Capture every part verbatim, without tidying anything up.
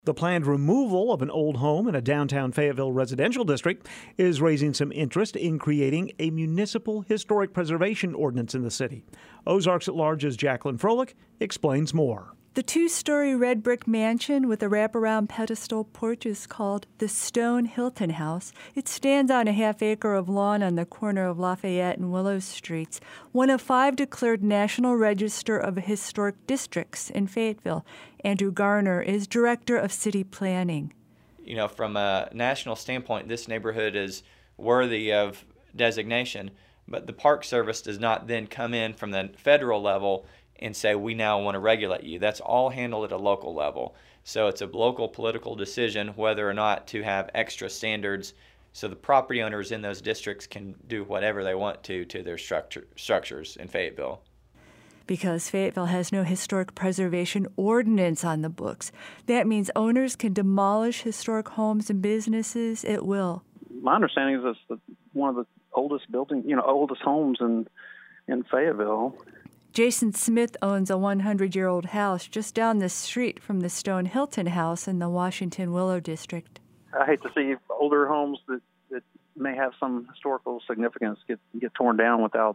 The planned removal of an old home in a downtown Fayetteville residential district is raising some interest in creating a municipal historic preservation ordinance in the city. Ozarks at Large's Jacqueline Froelich explains more. The two-story red brick mansion with a wraparound pedestal porch is called the Stone Hilton House. It stands on a half acre of lawn on the corner of Lafayette and Willow Streets, one of five declared National Register of Historic Districts in Fayetteville. Andrew Garner is Director of City Planning. You know, from a national standpoint, this neighborhood is worthy of designation, but the Park Service does not then come in from the federal level and say, we now want to regulate you. That's all handled at a local level. So it's a local political decision whether or not to have extra standards so the property owners in those districts can do whatever they want to to their structure, structures in Fayetteville. Because Fayetteville has no historic preservation ordinance on the books, that means owners can demolish historic homes and businesses at will. My understanding is it's the, one of the oldest building, you know, oldest homes in in Fayetteville. Jason Smith owns a hundred-year-old house just down the street from the Stone Hilton House in the Washington Willow District. I hate to see older homes that, that may have some historical significance get get torn down without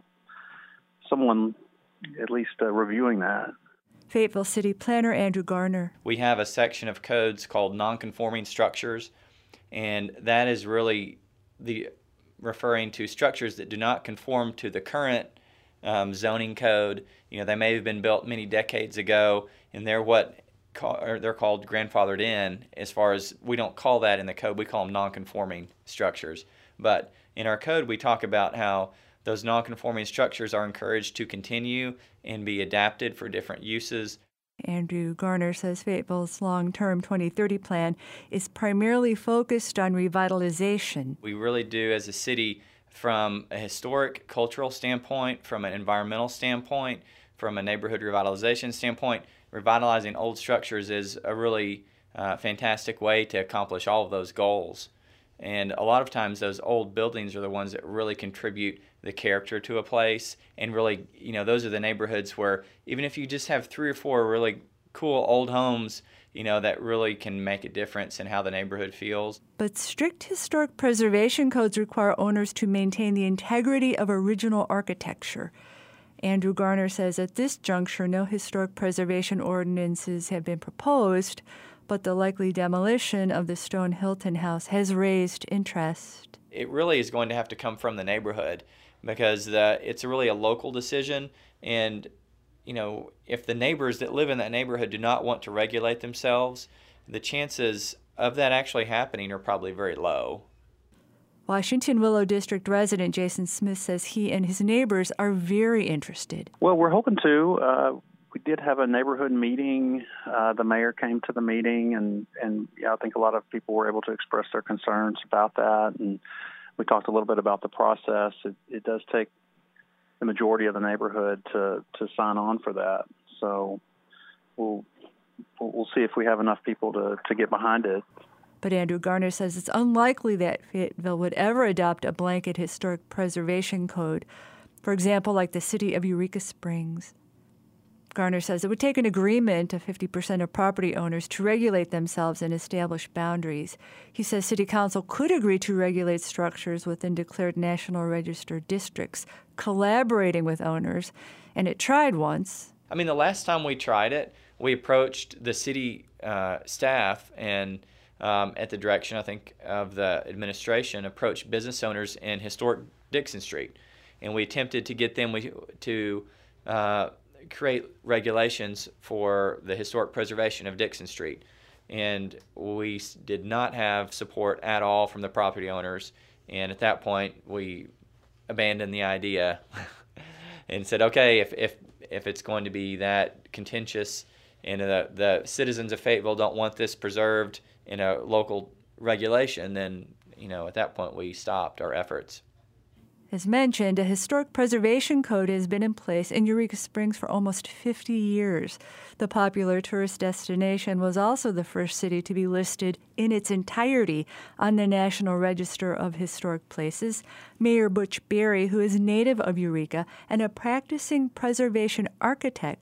someone at least uh, reviewing that. Fayetteville City Planner Andrew Garner. We have a section of codes called nonconforming structures, and that is really the referring to structures that do not conform to the current Um, zoning code. You know, they may have been built many decades ago, and they're what call, or they're called grandfathered in. As far as we don't call that in the code, we call them non-conforming structures. But in our code, we talk about how those non-conforming structures are encouraged to continue and be adapted for different uses. Andrew Garner says Fayetteville's long-term twenty thirty plan is primarily focused on revitalization. We really do, as a city, from a historic, cultural standpoint, from an environmental standpoint, from a neighborhood revitalization standpoint, revitalizing old structures is a really uh, fantastic way to accomplish all of those goals. And a lot of times those old buildings are the ones that really contribute the character to a place, and really, you know, those are the neighborhoods where even if you just have three or four really cool old homes, you know, that really can make a difference in how the neighborhood feels. But strict historic preservation codes require owners to maintain the integrity of original architecture. Andrew Garner says at this juncture, no historic preservation ordinances have been proposed, but the likely demolition of the Stone Hilton House has raised interest. It really is going to have to come from the neighborhood, because the, it's really a local decision, and you know, if the neighbors that live in that neighborhood do not want to regulate themselves, the chances of that actually happening are probably very low. Washington Willow District resident Jason Smith says he and his neighbors are very interested. Well, we're hoping to. Uh, we did have a neighborhood meeting. Uh, the mayor came to the meeting, and, and yeah, I think a lot of people were able to express their concerns about that. And we talked a little bit about the process. It, it does take the majority of the neighborhood to, to sign on for that. So we'll we'll see if we have enough people to, to get behind it. But Andrew Garner says it's unlikely that Fayetteville would ever adopt a blanket historic preservation code, for example, like the city of Eureka Springs. Garner says it would take an agreement of fifty percent of property owners to regulate themselves and establish boundaries. He says City Council could agree to regulate structures within declared National Register districts, collaborating with owners, and it tried once. I mean, the last time we tried it, we approached the city uh, staff and, um, at the direction, I think, of the administration, approached business owners in historic Dixon Street. And we attempted to get them to uh, create regulations for the historic preservation of Dixon Street. And we did not have support at all from the property owners. And at that point, we abandoned the idea and said, okay, if, if, if it's going to be that contentious and the, the citizens of Fayetteville don't want this preserved in a local regulation, then, you know, at that point we stopped our efforts. As mentioned, a historic preservation code has been in place in Eureka Springs for almost fifty years. The popular tourist destination was also the first city to be listed in its entirety on the National Register of Historic Places. Mayor Butch Berry, who is native of Eureka and a practicing preservation architect,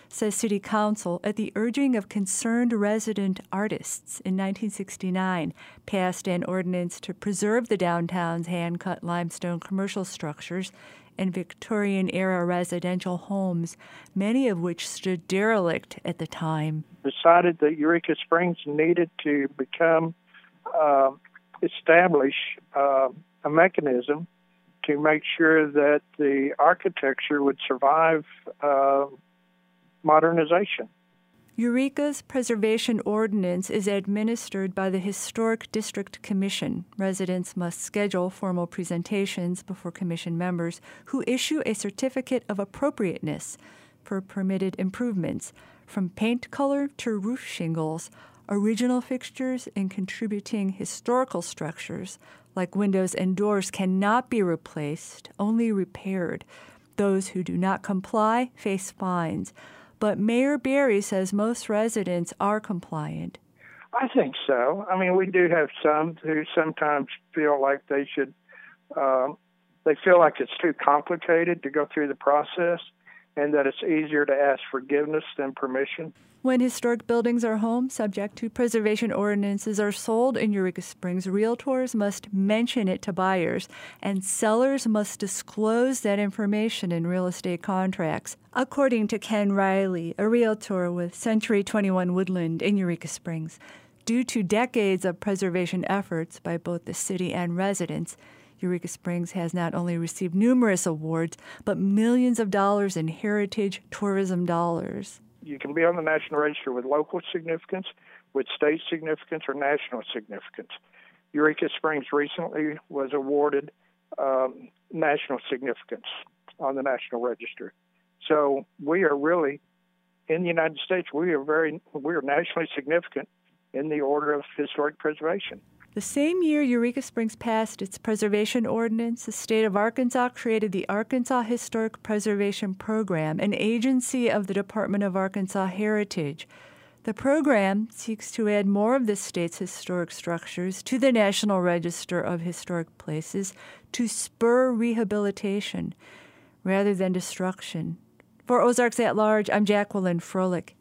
says City Council, at the urging of concerned resident artists in nineteen sixty-nine, passed an ordinance to preserve the downtown's hand-cut limestone commercial structures and Victorian-era residential homes, many of which stood derelict at the time. Decided that Eureka Springs needed to become, uh, establish uh, a mechanism to make sure that the architecture would survive uh, modernization. Eureka's preservation ordinance is administered by the Historic District Commission. Residents must schedule formal presentations before commission members who issue a certificate of appropriateness for permitted improvements, from paint color to roof shingles. Original fixtures and contributing historical structures like windows and doors cannot be replaced, only repaired. Those who do not comply face fines. But Mayor Berry says most residents are compliant. I think so. I mean, we do have some who sometimes feel like they should, uh, they feel like it's too complicated to go through the process and that it's easier to ask forgiveness than permission. When historic buildings or homes subject to preservation ordinances are sold in Eureka Springs, realtors must mention it to buyers, and sellers must disclose that information in real estate contracts, according to Ken Riley, a realtor with Century twenty-one Woodland in Eureka Springs. Due to decades of preservation efforts by both the city and residents, Eureka Springs has not only received numerous awards, but millions of dollars in heritage tourism dollars. You can be on the National Register with local significance, with state significance, or national significance. Eureka Springs recently was awarded um, national significance on the National Register. So we are really, in the United States, we are very, we are nationally significant in the order of historic preservation. The same year Eureka Springs passed its preservation ordinance, the state of Arkansas created the Arkansas Historic Preservation Program, an agency of the Department of Arkansas Heritage. The program seeks to add more of the state's historic structures to the National Register of Historic Places to spur rehabilitation rather than destruction. For Ozarks at Large, I'm Jacqueline Froelich.